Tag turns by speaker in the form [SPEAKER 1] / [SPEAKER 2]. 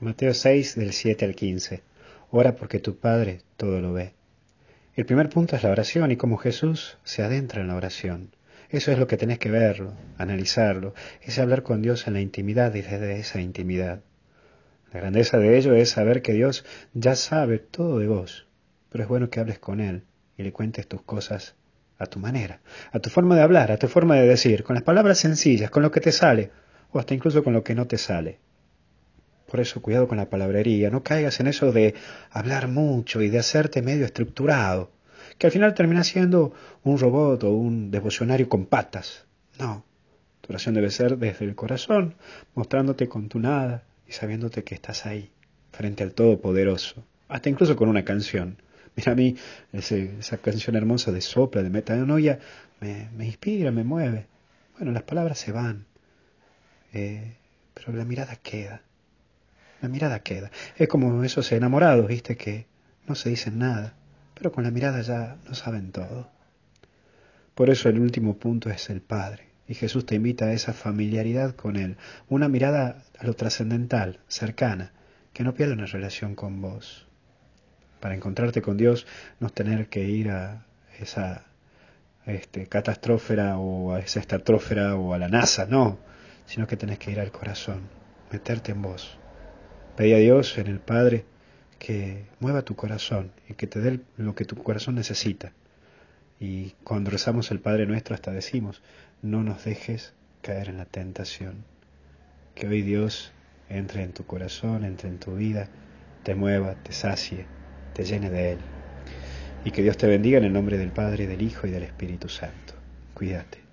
[SPEAKER 1] Mateo 6, del 7 al 15. Ora porque tu Padre todo lo ve. El primer punto es la oración y cómo Jesús se adentra en la oración. Eso es lo que tenés que verlo, analizarlo, es hablar con Dios en la intimidad y desde esa intimidad. La grandeza de ello es saber que Dios ya sabe todo de vos, pero es bueno que hables con Él y le cuentes tus cosas a tu manera, a tu forma de hablar, a tu forma de decir, con las palabras sencillas, con lo que te sale, o hasta incluso con lo que no te sale. Por eso cuidado con la palabrería, no caigas en eso de hablar mucho y de hacerte medio estructurado, que al final termina siendo un robot o un devocionario con patas. No, tu oración debe ser desde el corazón, mostrándote con tu nada y sabiéndote que estás ahí, frente al Todopoderoso, hasta incluso con una canción. Mira, a mí esa canción hermosa de Sopla, de Metanoia, me inspira, me mueve. Bueno, las palabras se van, pero la mirada queda. La mirada queda. Es como esos enamorados, viste, que no se dicen nada, pero con la mirada ya lo saben todo. Por eso el último punto es el Padre. Y Jesús te invita a esa familiaridad con Él, una mirada a lo trascendental, cercana, que no pierda una relación con vos. Para encontrarte con Dios, no tener que ir a esa catastrófera o a esa estratosfera o a la NASA, no, sino que tenés que ir al corazón, meterte en vos. Pedí a Dios, en el Padre, que mueva tu corazón y que te dé lo que tu corazón necesita. Y cuando rezamos el Padre Nuestro hasta decimos, no nos dejes caer en la tentación. Que hoy Dios entre en tu corazón, entre en tu vida, te mueva, te sacie, te llene de Él. Y que Dios te bendiga en el nombre del Padre, del Hijo y del Espíritu Santo. Cuídate.